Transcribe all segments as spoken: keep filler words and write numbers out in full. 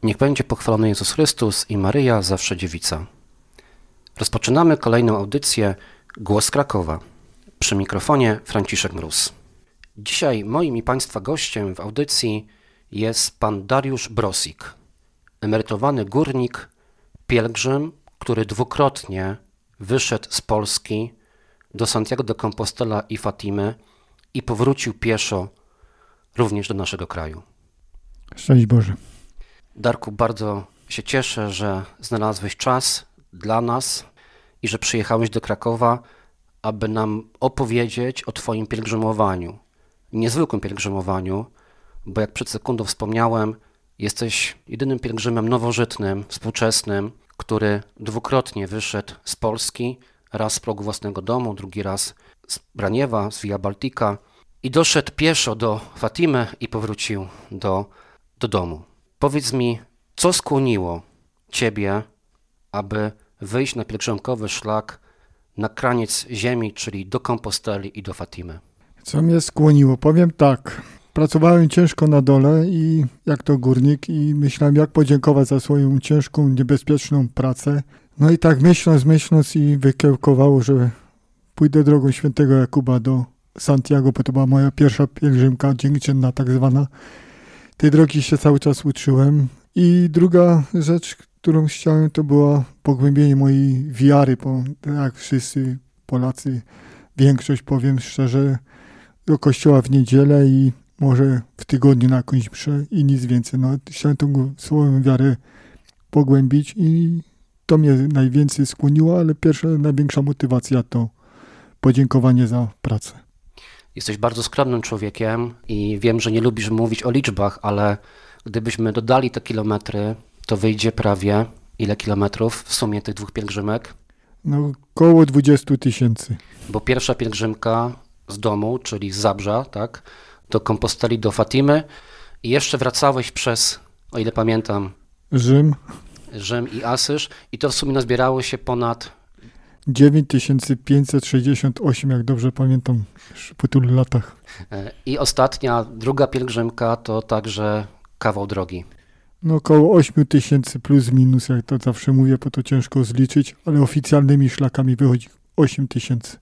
Niech będzie pochwalony Jezus Chrystus i Maryja, zawsze dziewica. Rozpoczynamy kolejną audycję Głos Krakowa. Przy mikrofonie Franciszek Mróz. Dzisiaj moim i Państwa gościem w audycji jest pan Dariusz Brosik, emerytowany górnik, pielgrzym, który dwukrotnie wyszedł z Polski do Santiago de Compostela i Fatimy i powrócił pieszo również do naszego kraju. Szczęść Boże. Darku, bardzo się cieszę, że znalazłeś czas dla nas i że przyjechałeś do Krakowa, aby nam opowiedzieć o Twoim pielgrzymowaniu. Niezwykłym pielgrzymowaniu, bo jak przed sekundą wspomniałem, jesteś jedynym pielgrzymem nowożytnym, współczesnym, który dwukrotnie wyszedł z Polski, raz z progu własnego domu, drugi raz z Braniewa, z Via Baltica i doszedł pieszo do Fatimy i powrócił do, do domu. Powiedz mi, co skłoniło Ciebie, aby wyjść na pielgrzymkowy szlak na kraniec ziemi, czyli do Komposteli i do Fatimy? Co mnie skłoniło? Powiem tak. Pracowałem ciężko na dole i jak to górnik i myślałem, jak podziękować za swoją ciężką, niebezpieczną pracę. No i tak myśląc, myśląc i wykiełkowało, że pójdę drogą świętego Jakuba do Santiago, bo to była moja pierwsza pielgrzymka dziękczynna tak zwana. Tej drogi się cały czas uczyłem. I druga rzecz, którą chciałem, to była pogłębienie mojej wiary, bo jak wszyscy Polacy, większość, powiem szczerze, do kościoła w niedzielę i może w tygodniu na jakąś mszę i nic więcej. No, chciałem tą swoją wiarę pogłębić i to mnie najwięcej skłoniło, ale pierwsza, największa motywacja to podziękowanie za pracę. Jesteś bardzo skromnym człowiekiem i wiem, że nie lubisz mówić o liczbach, ale gdybyśmy dodali te kilometry, to wyjdzie prawie ile kilometrów w sumie tych dwóch pielgrzymek? No około dwadzieścia tysięcy. Bo pierwsza pielgrzymka z domu, czyli z Zabrza, tak, do Komposteli, do Fatimy i jeszcze wracałeś przez, o ile pamiętam, Rzym. Rzym i Asyż i to w sumie nazbierało się ponad dziewięć tysięcy pięćset sześćdziesiąt osiem, jak dobrze pamiętam, po tylu latach. I ostatnia, druga pielgrzymka to także kawał drogi. No około osiem tysięcy plus minus, jak to zawsze mówię, bo to ciężko zliczyć, ale oficjalnymi szlakami wychodzi osiem tysięcy.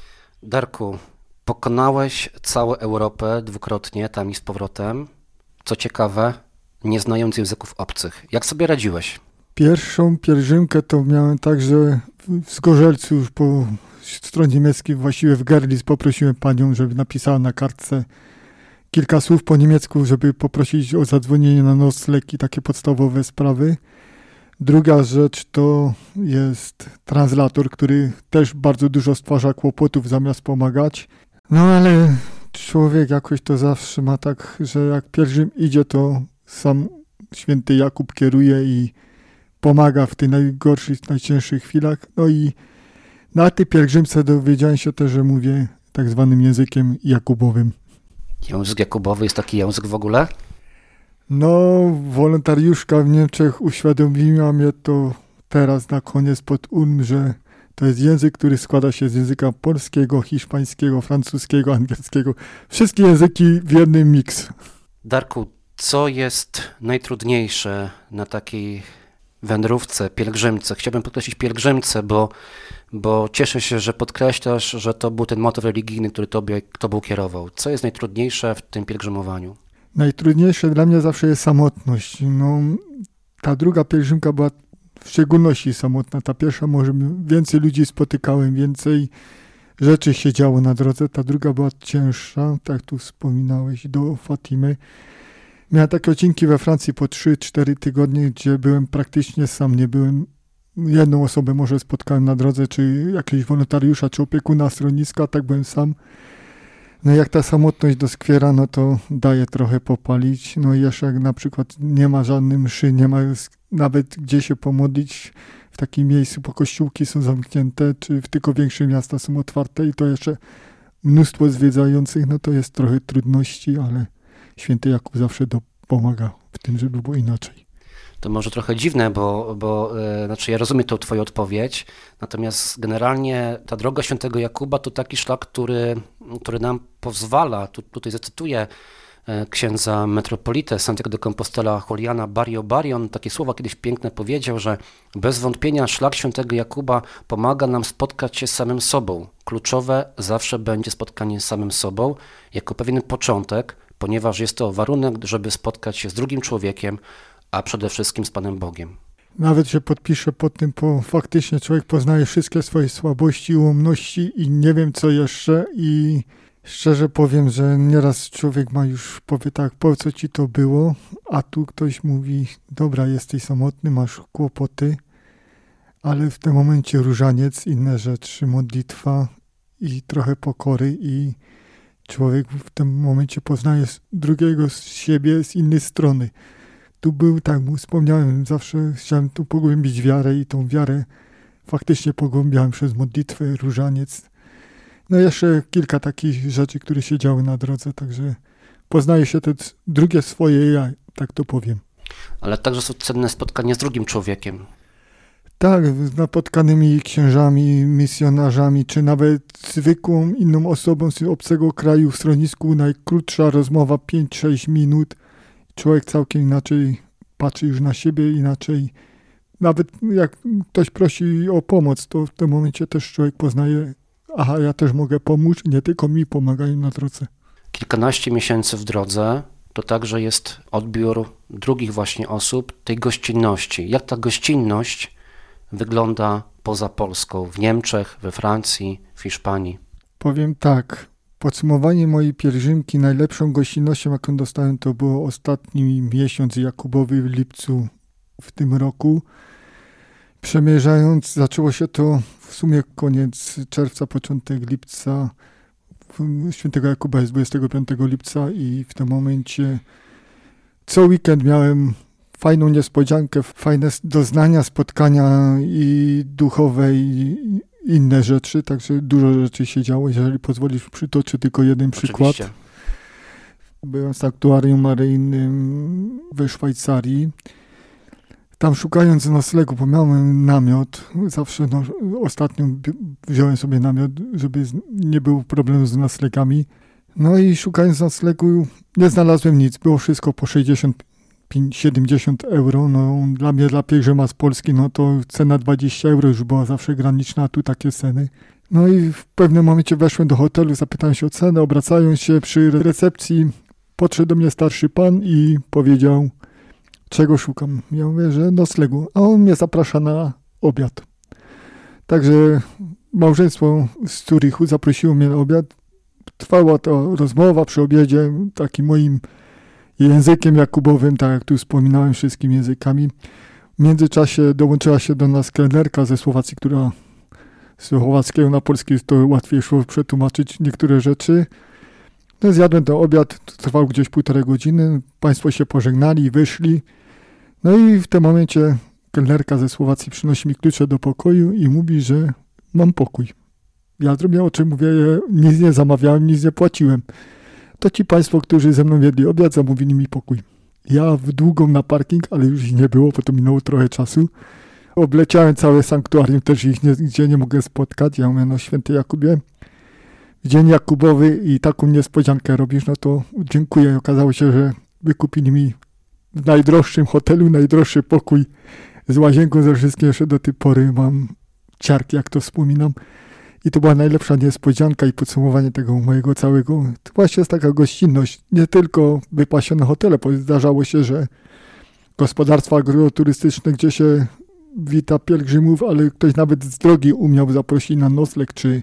Darku, pokonałeś całą Europę dwukrotnie, tam i z powrotem. Co ciekawe, nie znając języków obcych. Jak sobie radziłeś? Pierwszą pielgrzymkę to miałem tak, że w Zgorzelcu już po stronie niemieckiej, właściwie w Görlitz, poprosiłem panią, żeby napisała na kartce kilka słów po niemiecku, żeby poprosić o zadzwonienie na nocleg i takie podstawowe sprawy. Druga rzecz to jest translator, który też bardzo dużo stwarza kłopotów zamiast pomagać. No ale człowiek jakoś to zawsze ma tak, że jak pielgrzym idzie, to sam święty Jakub kieruje i pomaga w tych najgorszych, najcięższych chwilach. No i na tej pielgrzymce dowiedziałem się też, że mówię tak zwanym językiem jakubowym. Język jakubowy jest taki język w ogóle? No, wolontariuszka w Niemczech uświadomiła mnie to teraz na koniec pod Ulm, że to jest język, który składa się z języka polskiego, hiszpańskiego, francuskiego, angielskiego. Wszystkie języki w jednym miks. Darku, co jest najtrudniejsze na takiej wędrówce, pielgrzymce? Chciałbym podkreślić pielgrzymce, bo, bo cieszę się, że podkreślasz, że to był ten motyw religijny, który tobie, tobą kierował. Co jest najtrudniejsze w tym pielgrzymowaniu? Najtrudniejsze dla mnie zawsze jest samotność. No, ta druga pielgrzymka była w szczególności samotna. Ta pierwsza może więcej ludzi spotykałem, więcej rzeczy się działo na drodze. Ta druga była cięższa, tak jak tu wspominałeś, do Fatimy. Miałem takie odcinki we Francji po trzy cztery tygodnie, gdzie byłem praktycznie sam. Nie byłem, jedną osobę może spotkałem na drodze, czy jakiegoś wolontariusza, czy opiekuna schroniska, tak byłem sam. No jak ta samotność doskwiera, no to daje trochę popalić. No i jeszcze jak na przykład nie ma żadnej mszy, nie ma nawet gdzie się pomodlić w takim miejscu, bo kościółki są zamknięte, czy w tylko większe miasta są otwarte i to jeszcze mnóstwo zwiedzających, no to jest trochę trudności, ale święty Jakub zawsze dopomaga w tym, żeby było inaczej. To może trochę dziwne, bo, bo yy, znaczy ja rozumiem tą twoją odpowiedź, natomiast generalnie ta droga świętego Jakuba to taki szlak, który, który nam pozwala, tu, tutaj zacytuję księdza metropolitę Santiago de Compostela Juliana Barrio Barrion takie słowa kiedyś piękne powiedział, że bez wątpienia szlak świętego Jakuba pomaga nam spotkać się z samym sobą. Kluczowe zawsze będzie spotkanie z samym sobą jako pewien początek, ponieważ jest to warunek, żeby spotkać się z drugim człowiekiem, a przede wszystkim z Panem Bogiem. Nawet się podpiszę pod tym, bo faktycznie człowiek poznaje wszystkie swoje słabości, ułomności i nie wiem co jeszcze i szczerze powiem, że nieraz człowiek ma już, powie tak, po co ci to było, a tu ktoś mówi, dobra, jesteś samotny, masz kłopoty, ale w tym momencie różaniec, inne rzeczy, modlitwa i trochę pokory i człowiek w tym momencie poznaje drugiego z siebie z innej strony. Tu był, tak jak wspomniałem, zawsze chciałem tu pogłębić wiarę i tą wiarę faktycznie pogłębiałem przez modlitwę, różaniec. No jeszcze kilka takich rzeczy, które się działy na drodze, także poznaje się te drugie swoje ja, tak to powiem. Ale także są cenne spotkania z drugim człowiekiem. Tak, z napotkanymi księżami, misjonarzami, czy nawet zwykłą inną osobą z obcego kraju w schronisku, najkrótsza rozmowa pięć sześć minut. Człowiek całkiem inaczej patrzy już na siebie, inaczej. Nawet jak ktoś prosi o pomoc, to w tym momencie też człowiek poznaje, aha, ja też mogę pomóc, nie tylko mi pomagają na drodze. Kilkanaście miesięcy w drodze to także jest odbiór drugich właśnie osób, tej gościnności. Jak ta gościnność wygląda poza Polską, w Niemczech, we Francji, w Hiszpanii? Powiem tak, podsumowanie mojej pielgrzymki najlepszą gościnnością, jaką dostałem, to było ostatni miesiąc jakubowy w lipcu w tym roku. Przemierzając, zaczęło się to w sumie koniec czerwca, początek lipca. Świętego Jakuba jest dwudziestego piątego lipca i w tym momencie co weekend miałem fajną niespodziankę, fajne doznania, spotkania i duchowe i inne rzeczy, także dużo rzeczy się działo. Jeżeli pozwolisz, przytoczę tylko jeden przykład. Oczywiście. Byłem w sanktuarium maryjnym we Szwajcarii. Tam szukając noclegu, bo miałem namiot, zawsze no, ostatnio wziąłem sobie namiot, żeby nie było problemu z noclegami. No i szukając noclegu nie znalazłem nic, było wszystko po sześćdziesiąt siedemdziesiąt euro. No, dla mnie, dla pielgrzyma z Polski, no to cena dwadzieścia euro już była zawsze graniczna, a tu takie ceny. No i w pewnym momencie weszłem do hotelu, zapytałem się o cenę, obracając się przy recepcji, podszedł do mnie starszy pan i powiedział, czego szukam. Ja mówię, że noclegu, a on mnie zaprasza na obiad. Także małżeństwo z Zurichu zaprosiło mnie na obiad. Trwała to rozmowa przy obiedzie, takim moim językiem jakubowym, tak jak tu wspominałem, wszystkimi językami. W międzyczasie dołączyła się do nas kelnerka ze Słowacji, która z słowackiego na polski to łatwiej szło przetłumaczyć niektóre rzeczy. No, zjadłem ten obiad, trwał gdzieś półtorej godziny, państwo się pożegnali i wyszli. No i w tym momencie kelnerka ze Słowacji przynosi mi klucze do pokoju i mówi, że mam pokój. Ja zrobiłem oczy, mówię, nic nie zamawiałem, nic nie płaciłem. To ci państwo, którzy ze mną jedli obiad, zamówili mi pokój. Ja w długą na parking, ale już ich nie było, bo to minęło trochę czasu. Obleciałem całe sanktuarium, też ich nie, gdzie nie mogę spotkać. Ja mówię, no święty Jakubie, dzień Jakubowy i taką niespodziankę robisz, no to dziękuję. Okazało się, że wykupili mi w najdroższym hotelu najdroższy pokój z łazienką, ze wszystkim. Jeszcze do tej pory mam ciarki, jak to wspominam. I to była najlepsza niespodzianka i podsumowanie tego mojego całego. To właśnie jest taka gościnność, nie tylko wypasione hotele, bo zdarzało się, że gospodarstwa agroturystyczne, gdzie się wita pielgrzymów, ale ktoś nawet z drogi umiał zaprosić na nocleg, czy,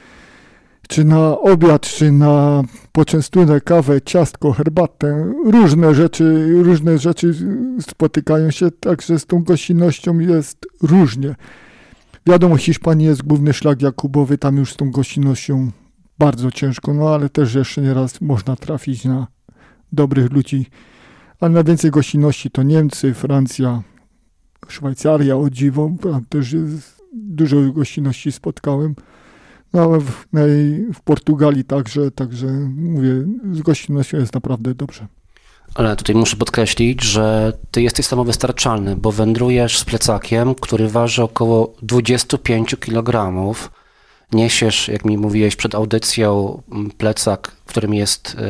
czy na obiad, czy na poczęstunek, kawę, ciastko, herbatę. Różne rzeczy, różne rzeczy spotykają się, także z tą gościnnością jest różnie. Wiadomo, Hiszpanii jest główny szlak jakubowy, tam już z tą gościnnością bardzo ciężko, no ale też jeszcze nieraz można trafić na dobrych ludzi. Ale najwięcej gościnności to Niemcy, Francja, Szwajcaria, o dziwo, tam też jest, dużo gościnności spotkałem. No ale w, w Portugalii także, także mówię, z gościnnością jest naprawdę dobrze. Ale tutaj muszę podkreślić, że ty jesteś samowystarczalny, bo wędrujesz z plecakiem, który waży około dwadzieścia pięć kilogramów. Niesiesz, jak mi mówiłeś przed audycją, plecak, w którym jest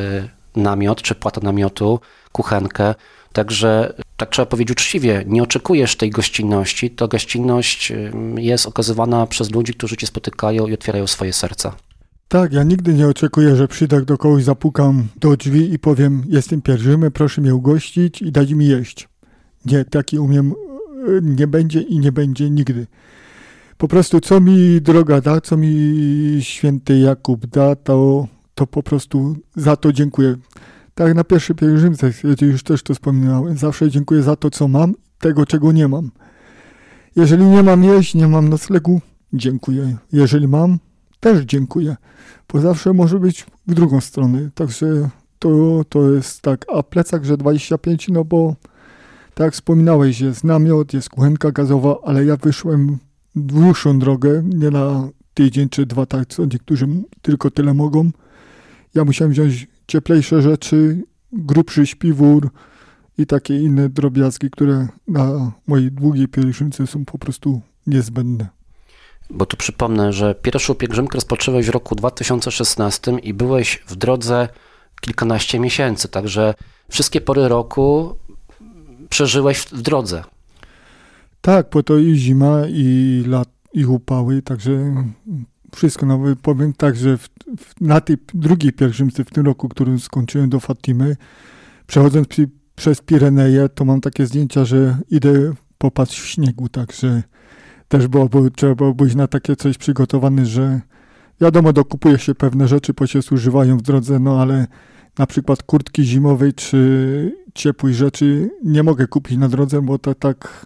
namiot czy płatę namiotu, kuchenkę. Także, tak trzeba powiedzieć uczciwie, nie oczekujesz tej gościnności, to gościnność jest okazywana przez ludzi, którzy cię spotykają i otwierają swoje serca. Tak, ja nigdy nie oczekuję, że przyjdę do kogoś, zapukam do drzwi i powiem, jestem pielgrzymy, proszę mnie ugościć i dać mi jeść. Nie, taki umiem nie będzie i nie będzie nigdy. Po prostu co mi droga da, co mi święty Jakub da, to, to po prostu za to dziękuję. Tak na pierwszej pielgrzymce, już też to wspominałem, zawsze dziękuję za to, co mam, tego, czego nie mam. Jeżeli nie mam jeść, nie mam noclegu, dziękuję. Jeżeli mam, też dziękuję. Bo zawsze może być w drugą stronę. Także to, to jest tak. A plecak, że dwadzieścia pięć, no bo tak jak wspominałeś, jest namiot, jest kuchenka gazowa, ale ja wyszłem dłuższą drogę, nie na tydzień czy dwa, tak co niektórzy tylko tyle mogą. Ja musiałem wziąć cieplejsze rzeczy, grubszy śpiwór i takie inne drobiazgi, które na mojej długiej pielgrzymce są po prostu niezbędne. Bo tu przypomnę, że pierwszą pielgrzymkę rozpocząłeś w roku dwa tysiące szesnastym i byłeś w drodze kilkanaście miesięcy, także wszystkie pory roku przeżyłeś w, w drodze. Tak, bo to i zima, i lat, i upały, także wszystko. No, powiem tak, że w, w, na tej drugiej pielgrzymce w tym roku, którą skończyłem do Fatimy, przechodząc przy, przez Pireneje, to mam takie zdjęcia, że idę popatrzeć w śniegu, także też byłoby, trzeba było być na takie coś przygotowany, że wiadomo, dokupuje się pewne rzeczy, bo się zużywają w drodze, no ale na przykład kurtki zimowej czy ciepłych rzeczy nie mogę kupić na drodze, bo to tak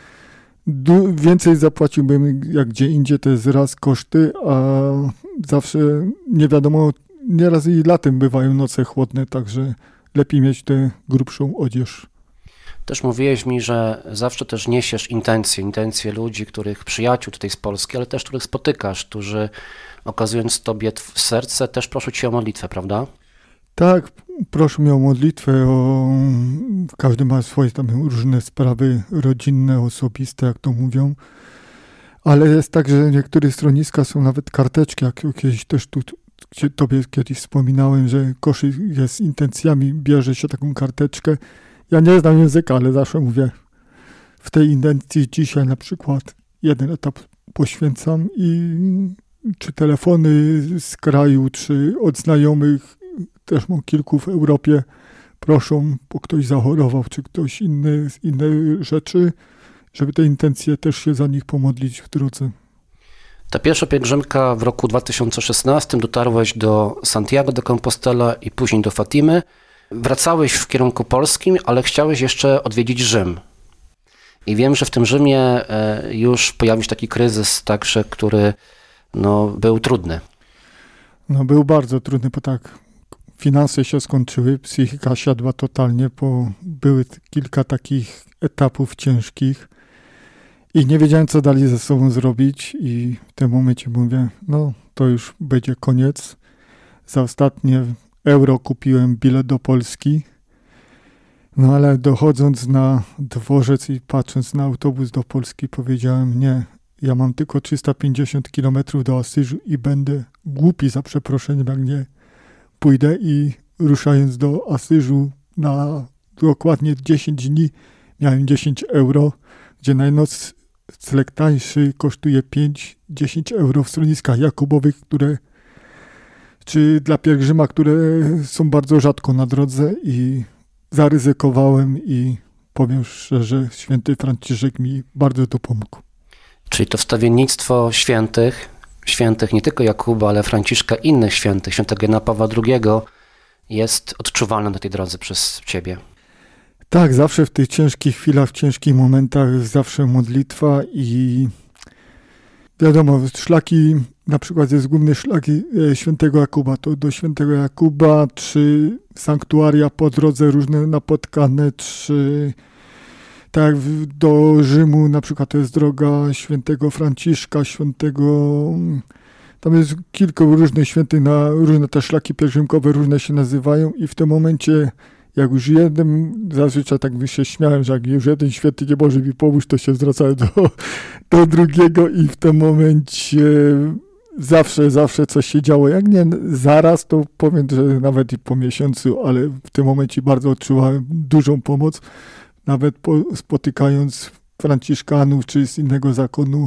du- więcej zapłaciłbym jak gdzie indziej, to jest raz koszty, a zawsze nie wiadomo, nieraz i latem bywają noce chłodne, także lepiej mieć tę grubszą odzież. Też mówiłeś mi, że zawsze też niesiesz intencje, intencje ludzi, których przyjaciół tutaj z Polski, ale też których spotykasz, którzy okazując Tobie serce, też proszą Cię o modlitwę, prawda? Tak, proszę mnie o modlitwę, o... każdy ma swoje tam różne sprawy rodzinne, osobiste, jak to mówią, ale jest tak, że niektóre schroniska są nawet karteczki, jak kiedyś też tu Tobie kiedyś wspominałem, że koszyk jest z intencjami, bierze się taką karteczkę. Ja nie znam języka, ale zawsze mówię, w tej intencji dzisiaj na przykład jeden etap poświęcam i czy telefony z kraju, czy od znajomych, też mam kilku w Europie, proszą, bo ktoś zachorował, czy ktoś inny, inne rzeczy, żeby te intencje też się za nich pomodlić w drodze. Ta pierwsza pielgrzymka w roku dwa tysiące szesnastym dotarłeś do Santiago de Compostela i później do Fatimy. Wracałeś w kierunku polskim, ale chciałeś jeszcze odwiedzić Rzym. I wiem, że w tym Rzymie już pojawił się taki kryzys także, który no, był trudny. No był bardzo trudny, bo tak finanse się skończyły, psychika siadła totalnie, bo były kilka takich etapów ciężkich i nie wiedziałem, co dalej ze sobą zrobić i w tym momencie mówię, no to już będzie koniec. Za ostatnie euro kupiłem bilet do Polski, no ale dochodząc na dworzec i patrząc na autobus do Polski, powiedziałem, nie, ja mam tylko trzysta pięćdziesiąt kilometrów do Asyżu i będę głupi, za przeproszeniem, jak nie pójdę. I ruszając do Asyżu na dokładnie dziesięć dni miałem dziesięć euro, gdzie najnocleg tańszy kosztuje pięć dziesięć euro w schroniskach jakubowych, które czy dla pielgrzyma, które są bardzo rzadko na drodze, i zaryzykowałem i powiem szczerze, święty Franciszek mi bardzo dopomógł. Czyli to wstawiennictwo świętych, świętych nie tylko Jakuba, ale Franciszka, innych świętych, świętego Jana Pawła drugiego jest odczuwalne na tej drodze przez Ciebie. Tak, zawsze w tych ciężkich chwilach, w ciężkich momentach zawsze modlitwa i wiadomo, szlaki, na przykład jest główny szlak świętego Jakuba, to do świętego Jakuba, czy sanktuaria po drodze różne napotkane, czy tak jak do Rzymu, na przykład to jest droga świętego Franciszka, świętego, tam jest kilka różnych świętych, na różne te szlaki pielgrzymkowe, różne się nazywają i w tym momencie, jak już jeden, zazwyczaj tak by się śmiałem, że jak już jeden święty nie może mi pomóc, to się zwracałem do, do drugiego i w tym momencie zawsze, zawsze coś się działo. Jak nie zaraz, to powiem, że nawet i po miesiącu, ale w tym momencie bardzo odczuwałem dużą pomoc. Nawet po, spotykając franciszkanów, czy z innego zakonu,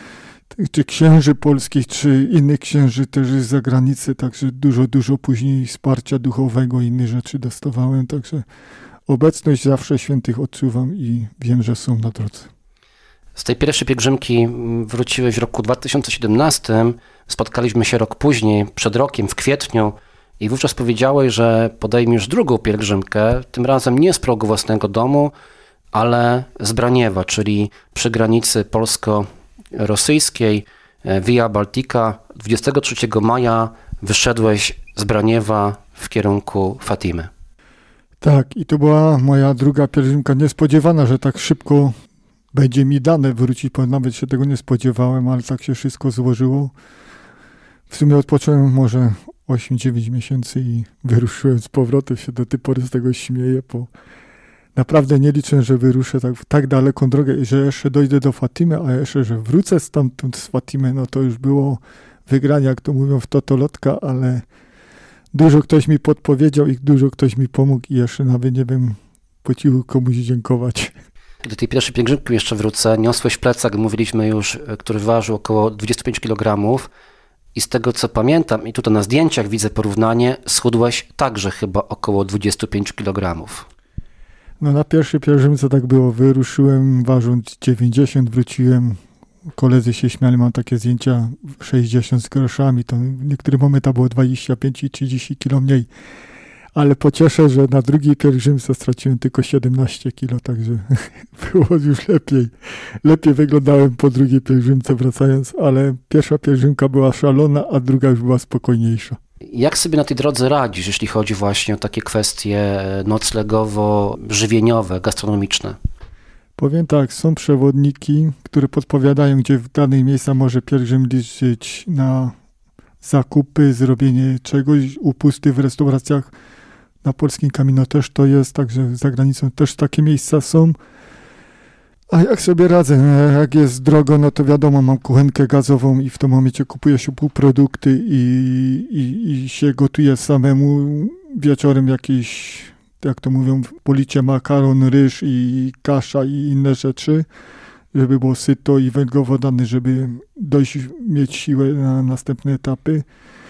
czy księży polskich, czy innych księży też z zagranicy, także dużo, dużo później wsparcia duchowego i innych rzeczy dostawałem, także obecność zawsze świętych odczuwam i wiem, że są na drodze. Z tej pierwszej pielgrzymki wróciłeś w roku dwa tysiące siedemnastym, spotkaliśmy się rok później, przed rokiem, w kwietniu i wówczas powiedziałeś, że podejmiesz drugą pielgrzymkę, tym razem nie z progu własnego domu, ale z Braniewa, czyli przy granicy polsko-rosyjskiej, Via Baltica. dwudziestego trzeciego maja wyszedłeś z Braniewa w kierunku Fatimy. Tak, i to była moja druga pielgrzymka. Niespodziewana, że tak szybko będzie mi dane wrócić, bo nawet się tego nie spodziewałem, ale tak się wszystko złożyło. W sumie odpocząłem może osiem dziewięć miesięcy i wyruszyłem z powrotem. Się do tej pory z tego śmieję, bo naprawdę nie liczę, że wyruszę tak, tak daleką drogę i że jeszcze dojdę do Fatimy, a jeszcze, że wrócę stamtąd z Fatimy, no to już było wygranie, jak to mówią w totolotka, ale dużo ktoś mi podpowiedział i dużo ktoś mi pomógł i jeszcze nawet nie wiem, po cichu komuś dziękować. Do tej pierwszej pielgrzymki jeszcze wrócę. Niosłeś plecak, mówiliśmy już, który ważył około dwadzieścia pięć kilogramów i z tego co pamiętam, i tutaj na zdjęciach widzę porównanie, schudłeś także chyba około dwadzieścia pięć kilogramów. No na pierwszej pielgrzymce tak było. Wyruszyłem ważąc dziewięćdziesiąt, wróciłem. Koledzy się śmiali, mam takie zdjęcia sześćdziesiąt z groszami. To w niektórych momentach było dwadzieścia pięć i trzydzieści kilo mniej. Ale pocieszę, że na drugiej pielgrzymce straciłem tylko siedemnaście kilo, także było już lepiej. Lepiej wyglądałem po drugiej pielgrzymce wracając, ale pierwsza pielgrzymka była szalona, a druga już była spokojniejsza. Jak sobie na tej drodze radzisz, jeśli chodzi właśnie o takie kwestie noclegowo-żywieniowe, gastronomiczne? Powiem tak, są przewodniki, które podpowiadają, gdzie w danych miejscach może pielgrzym liczyć na zakupy, zrobienie czegoś, upusty w restauracjach. Na polskim Camino też to jest, także za granicą też takie miejsca są. A jak sobie radzę? Jak jest drogo, no to wiadomo, mam kuchenkę gazową i w tym momencie kupuję się półprodukty i, i, i się gotuje samemu. Wieczorem jakieś, jak to mówią, policie makaron, ryż i kasza i inne rzeczy, żeby było syto i węglowodany, żeby dojść, mieć siłę na następne etapy.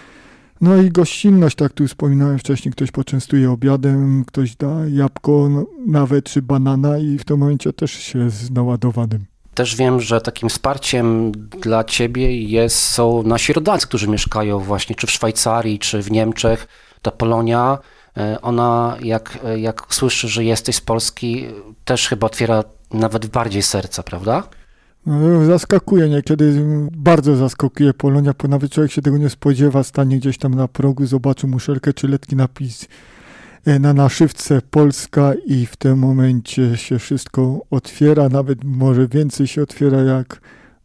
No i gościnność, tak tu wspominałem wcześniej, ktoś poczęstuje obiadem, ktoś da jabłko, no, nawet czy banana i w tym momencie też się jest naładowanym. Też wiem, że takim wsparciem dla ciebie jest, są nasi rodacy, którzy mieszkają właśnie czy w Szwajcarii, czy w Niemczech. Ta Polonia, ona jak, jak słyszy, że jesteś z Polski, też chyba otwiera nawet bardziej serca, prawda? No, zaskakuje niekiedy, bardzo zaskakuje Polonia, bo nawet człowiek się tego nie spodziewa, stanie gdzieś tam na progu, zobaczy muszelkę czy letki napis na naszywce Polska i w tym momencie się wszystko otwiera, nawet może więcej się otwiera jak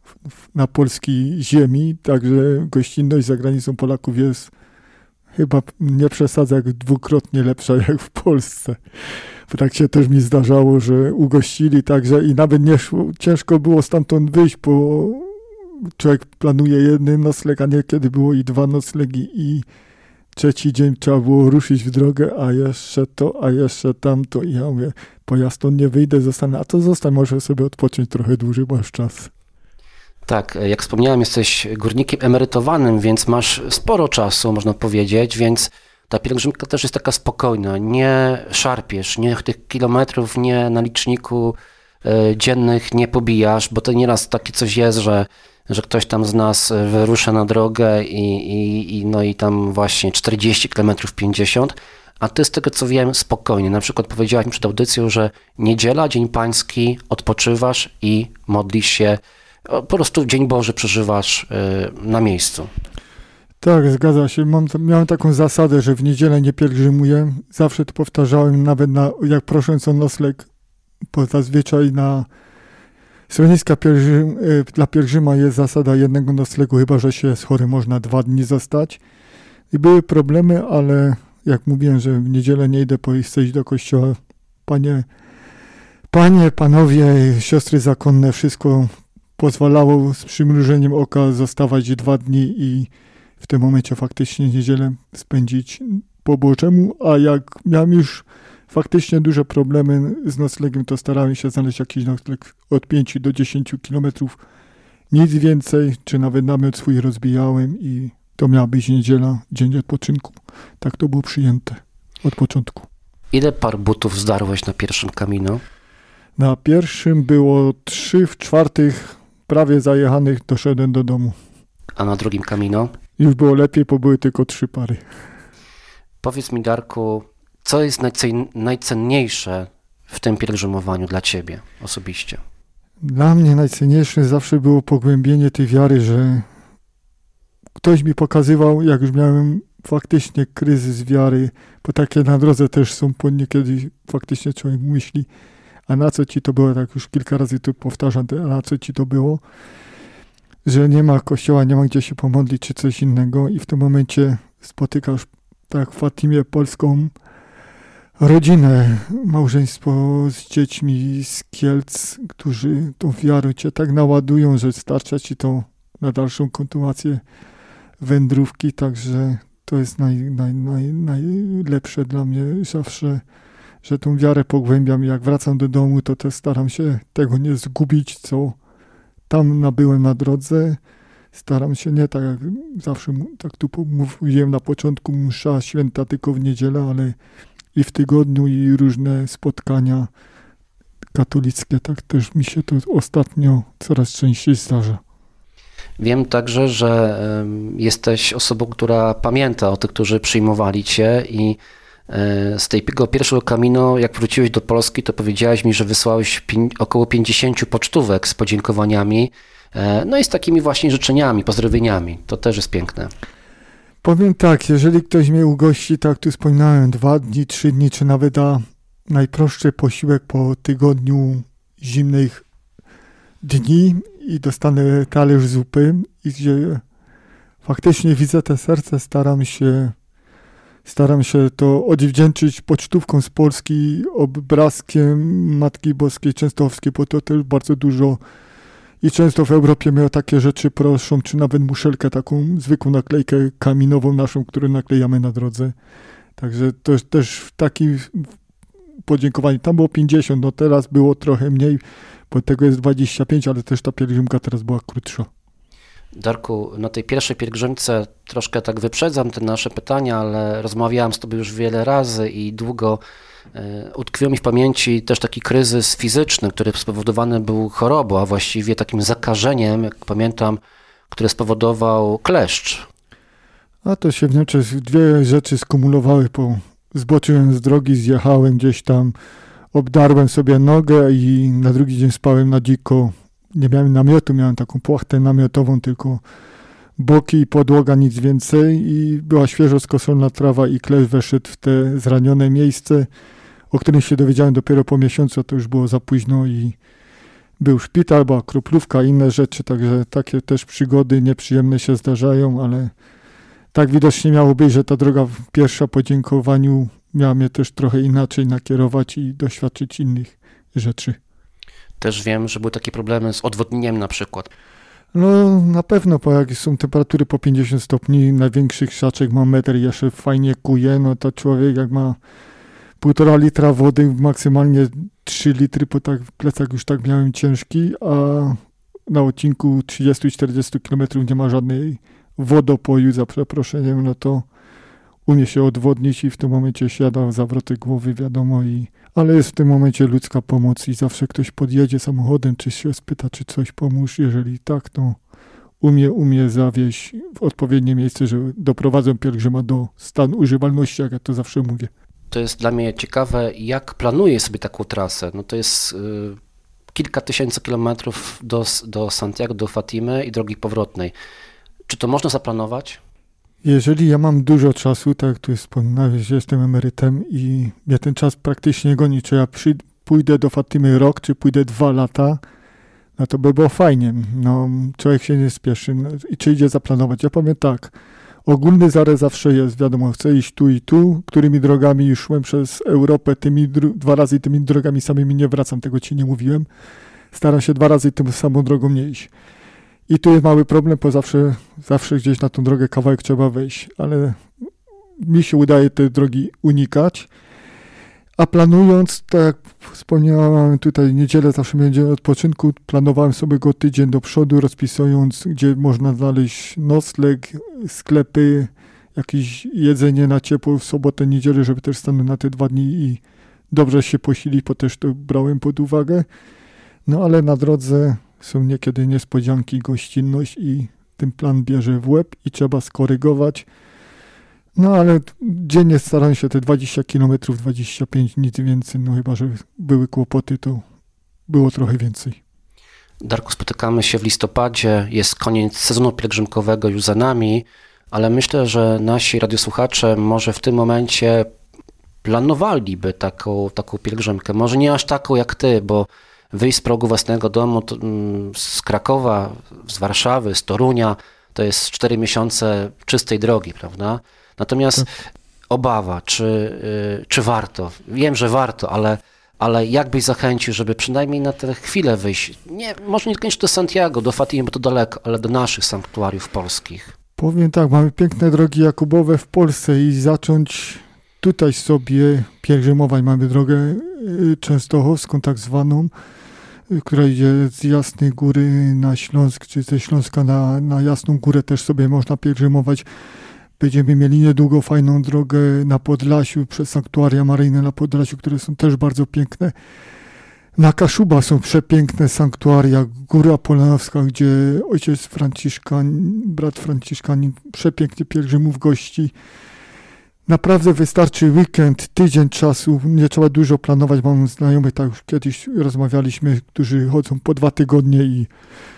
na polskiej ziemi, także gościnność za granicą Polaków jest chyba, nie przesadzę, jak dwukrotnie lepsza jak w Polsce. Tak się też mi zdarzało, że ugościli także i nawet nie szło, ciężko było stamtąd wyjść, bo człowiek planuje jeden nocleg, a niekiedy było i dwa noclegi i trzeci dzień trzeba było ruszyć w drogę, a jeszcze to, a jeszcze tamto i ja mówię, po ja stąd nie wyjdę, zostanę, a to zostań, może sobie odpocząć trochę dłużej, masz czas. Tak, jak wspomniałem, jesteś górnikiem emerytowanym, więc masz sporo czasu, można powiedzieć, więc ta pielgrzymka też jest taka spokojna, nie szarpiesz, nie tych kilometrów, nie na liczniku y, dziennych nie pobijasz, bo to nieraz takie coś jest, że, że ktoś tam z nas wyrusza na drogę i, i, i, no i tam właśnie czterdzieści kilometrów, pięćdziesiąt, a ty z tego co wiem spokojnie. Na przykład powiedziałaś mi przed audycją, że niedziela, Dzień Pański, odpoczywasz i modlisz się, po prostu Dzień Boży przeżywasz y, na miejscu. Tak, zgadza się. Mam, miałem taką zasadę, że w niedzielę nie pielgrzymuję. Zawsze to powtarzałem, nawet na, jak prosząc o nocleg, bo zazwyczaj na schroniska pielgrzym, dla pielgrzyma jest zasada jednego noclegu, chyba że się jest chory, można dwa dni zostać. I były problemy, ale jak mówiłem, że w niedzielę nie idę, bo chcę iść do kościoła. Panie, panie, panowie, siostry zakonne, wszystko pozwalało z przymrużeniem oka zostawać dwa dni i w tym momencie faktycznie niedzielę spędzić po Bożemu, a jak miałem już faktycznie duże problemy z noclegiem, to starałem się znaleźć jakiś nocleg od pięciu do dziesięciu kilometrów. Nic więcej, czy nawet namiot swój rozbijałem i to miała być niedziela, dzień odpoczynku. Tak to było przyjęte od początku. Ile par butów zdarłeś na pierwszym Camino? Na pierwszym było trzy, w czwartych prawie zajechanych doszedłem do domu. A na drugim Camino? Już było lepiej, bo były tylko trzy pary. Powiedz mi, Darku, co jest najcen- najcenniejsze w tym pielgrzymowaniu dla ciebie osobiście? Dla mnie najcenniejsze zawsze było pogłębienie tej wiary, że ktoś mi pokazywał, jak już miałem faktycznie kryzys wiary, bo takie na drodze też są, po niekiedy faktycznie człowiek myśli, a na co ci to było, tak już kilka razy tu powtarzam, a na co ci to było, że nie ma kościoła, nie ma gdzie się pomodlić, czy coś innego i w tym momencie spotykasz tak w Fatimie polską rodzinę, małżeństwo z dziećmi z Kielc, którzy tą wiarę cię tak naładują, że starcza ci to na dalszą kontynuację wędrówki, także to jest naj, naj, naj, najlepsze dla mnie zawsze, że tą wiarę pogłębiam. Jak wracam do domu, to też staram się tego nie zgubić, co tam nabyłem na drodze. Staram się nie tak jak zawsze, tak tu mówiłem na początku, msza święta tylko w niedzielę, ale i w tygodniu i różne spotkania katolickie, tak też mi się to ostatnio coraz częściej zdarza. Wiem także, że y, jesteś osobą, która pamięta o tych, którzy przyjmowali cię i y, z tego pierwszego Camino, jak wróciłeś do Polski, to powiedziałeś mi, że wysłałeś pi- około pięćdziesiąt pocztówek z podziękowaniami, y, no i z takimi właśnie życzeniami, pozdrowieniami. To też jest piękne. Powiem tak, jeżeli ktoś mnie ugości, tak tu wspominałem, dwa dni, trzy dni, czy nawet da najprostszy posiłek po tygodniu zimnych dni i dostanę talerz zupy i gdzie faktycznie widzę te serce, staram się staram się to odwdzięczyć pocztówką z Polski, obrazkiem Matki Boskiej Częstochowskiej, bo to też bardzo dużo i często w Europie mnie o takie rzeczy proszą, czy nawet muszelkę, taką zwykłą naklejkę kaminową naszą, którą naklejamy na drodze. Także to jest też taki podziękowanie. Tam było pięćdziesiąt, no teraz było trochę mniej, bo tego jest dwadzieścia pięć, ale też ta pielgrzymka teraz była krótsza. Darku, na tej pierwszej pielgrzymce troszkę tak wyprzedzam te nasze pytania, ale rozmawiałem z tobą już wiele razy i długo e, utkwił mi w pamięci też taki kryzys fizyczny, który spowodowany był chorobą, a właściwie takim zakażeniem, jak pamiętam, które spowodował kleszcz. A to się w Niemczech dwie rzeczy skumulowały, bo zboczyłem z drogi, zjechałem gdzieś tam, obdarłem sobie nogę i na drugi dzień spałem na dziko. Nie miałem namiotu, miałem taką płachtę namiotową, tylko boki i podłoga, nic więcej i była świeżo skoszona trawa i kleszcz weszedł w te zranione miejsce, o którym się dowiedziałem dopiero po miesiącu, a to już było za późno i był szpital, była kroplówka, inne rzeczy, także takie też przygody nieprzyjemne się zdarzają, ale tak widocznie miało być, że ta droga pierwsza po dziękowaniu miała mnie też trochę inaczej nakierować i doświadczyć innych rzeczy. Też wiem, że były takie problemy z odwodnieniem na przykład. No na pewno, bo jak są temperatury po pięćdziesiąt stopni, największy krzaczek ma metr i jeszcze fajnie kuje, no to człowiek jak ma półtora litra wody, maksymalnie trzy litry, bo tak plecak już tak miałem ciężki, a na odcinku trzydzieści czterdzieści kilometrów nie ma żadnej wodopoju, za przeproszeniem, no to umie się odwodnić i w tym momencie siada zawroty głowy, wiadomo, i ale jest w tym momencie ludzka pomoc i zawsze ktoś podjedzie samochodem, czy się spyta, czy coś pomóż. Jeżeli tak, to umie, umie zawieźć w odpowiednie miejsce, że doprowadzą pielgrzyma do stanu używalności, jak ja to zawsze mówię. To jest dla mnie ciekawe, jak planuje sobie taką trasę. No to jest y, kilka tysięcy kilometrów do, do Santiago, do Fatimy i drogi powrotnej. Czy to można zaplanować? Jeżeli ja mam dużo czasu, tak jak tu wspominałeś, że jestem emerytem i mnie ten czas praktycznie goni, czy ja przy, pójdę do Fatimy rok, czy pójdę dwa lata, no to by było fajnie. No, człowiek się nie spieszy. No, i czy idzie zaplanować? Ja powiem tak, ogólny zarys zawsze jest, wiadomo, chcę iść tu i tu, którymi drogami już szłem przez Europę, tymi dru- dwa razy tymi drogami samymi nie wracam, tego ci nie mówiłem. staram się dwa razy tą samą drogą nie iść. I tu jest mały problem, bo zawsze, zawsze gdzieś na tą drogę kawałek trzeba wejść, ale mi się udaje te drogi unikać. A planując, tak jak wspomniałem, tutaj niedzielę zawsze będzie odpoczynku, planowałem sobie go tydzień do przodu, rozpisując, gdzie można znaleźć nocleg, sklepy, jakieś jedzenie na ciepło w sobotę, niedzielę, żeby też stanąć na te dwa dni i dobrze się posilić, bo też to brałem pod uwagę. No ale na drodze są niekiedy niespodzianki, gościnność i ten plan bierze w łeb i trzeba skorygować. No ale dziennie staram się te dwadzieścia kilometrów, dwadzieścia pięć, nic więcej, no chyba, że były kłopoty, to było trochę więcej. Darku, spotykamy się w listopadzie, jest koniec sezonu pielgrzymkowego już za nami, ale myślę, że nasi radiosłuchacze może w tym momencie planowaliby taką, taką pielgrzymkę. Może nie aż taką jak ty, bo wyjść z progu własnego domu to, z Krakowa, z Warszawy, z Torunia, to jest cztery miesiące czystej drogi, prawda? Natomiast tak. Obawa, czy, czy warto? Wiem, że warto, ale, ale jak byś zachęcił, żeby przynajmniej na tę chwilę wyjść? Nie, może nie koniecznie do Santiago, do Fatimy, bo to daleko, ale do naszych sanktuariów polskich. Powiem tak, mamy piękne drogi Jakubowe w Polsce i zacząć tutaj sobie pielgrzymować. Mamy drogę częstochowską tak zwaną, która idzie z Jasnej Góry na Śląsk, czy ze Śląska na, na Jasną Górę też sobie można pielgrzymować. Będziemy mieli niedługo fajną drogę na Podlasiu, przez sanktuaria maryjne na Podlasiu, które są też bardzo piękne. Na Kaszuba są przepiękne sanktuaria, Góra Polanowska, gdzie ojciec Franciszkan, brat Franciszkanin przepięknie pielgrzymów gości. Naprawdę wystarczy weekend, tydzień czasu, nie trzeba dużo planować. Mam znajomych, tak już kiedyś rozmawialiśmy, którzy chodzą po dwa tygodnie i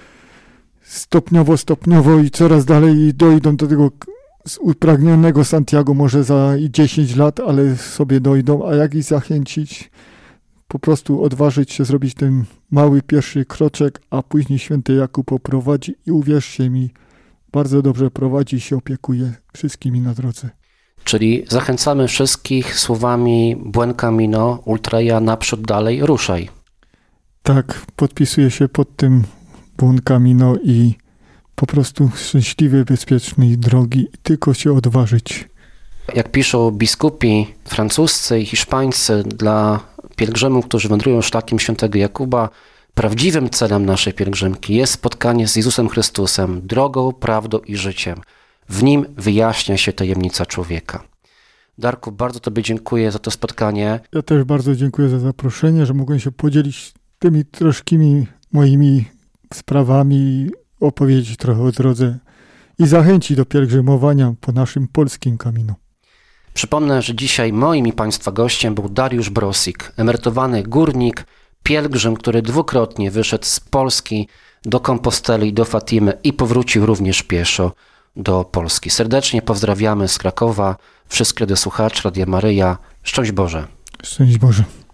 stopniowo, stopniowo i coraz dalej dojdą do tego z upragnionego Santiago może za dziesięć lat, ale sobie dojdą, a jak ich zachęcić? Po prostu odważyć się zrobić ten mały pierwszy kroczek, a później święty Jakub poprowadzi i uwierzcie mi, bardzo dobrze prowadzi i się opiekuje wszystkimi na drodze. Czyli zachęcamy wszystkich słowami Buen Camino, Ultraja, naprzód, dalej, ruszaj. Tak, podpisuję się pod tym Buen Camino i po prostu szczęśliwej, bezpiecznej drogi i tylko się odważyć. Jak piszą biskupi francuscy i hiszpańscy dla pielgrzymów, którzy wędrują szlakiem świętego Jakuba, prawdziwym celem naszej pielgrzymki jest spotkanie z Jezusem Chrystusem, drogą, prawdą i życiem. W nim wyjaśnia się tajemnica człowieka. Darku, bardzo Tobie dziękuję za to spotkanie. Ja też bardzo dziękuję za zaproszenie, że mogłem się podzielić tymi troszkimi moimi sprawami, opowiedzieć trochę o drodze i zachęcić do pielgrzymowania po naszym polskim Camino. Przypomnę, że dzisiaj moim i Państwa gościem był Dariusz Brosik, emerytowany górnik, pielgrzym, który dwukrotnie wyszedł z Polski do Komposteli, do Fatimy i powrócił również pieszo do Polski. Serdecznie pozdrawiamy z Krakowa wszystkich radiosłuchaczy Radia Maryja. Szczęść Boże. Szczęść Boże.